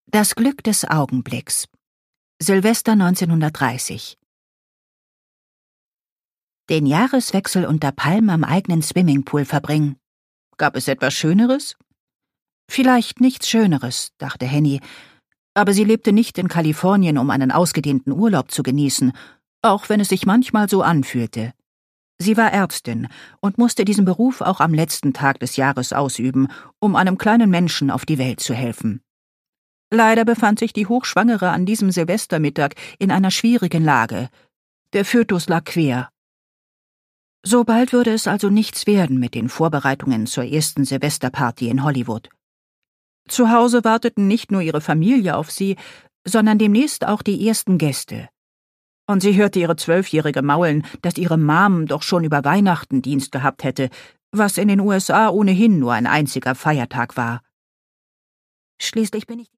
Das Glück des Augenblicks. Silvester 1930. Den Jahreswechsel unter Palmen am eigenen Swimmingpool verbringen. Gab es etwas Schöneres? Vielleicht nichts Schöneres, dachte Henny, aber sie lebte nicht in Kalifornien, um einen ausgedehnten Urlaub zu genießen, auch wenn es sich manchmal so anfühlte. Sie war Ärztin und musste diesen Beruf auch am letzten Tag des Jahres ausüben, um einem kleinen Menschen auf die Welt zu helfen. Leider befand sich die Hochschwangere an diesem Silvestermittag in einer schwierigen Lage. Der Fötus lag quer. So bald würde es also nichts werden mit den Vorbereitungen zur ersten Silvesterparty in Hollywood. Zu Hause warteten nicht nur ihre Familie auf sie, sondern demnächst auch die ersten Gäste. Und sie hörte ihre 12-Jährige maulen, dass ihre Mom doch schon über Weihnachten Dienst gehabt hätte, was in den USA ohnehin nur ein einziger Feiertag war. Schließlich bin ich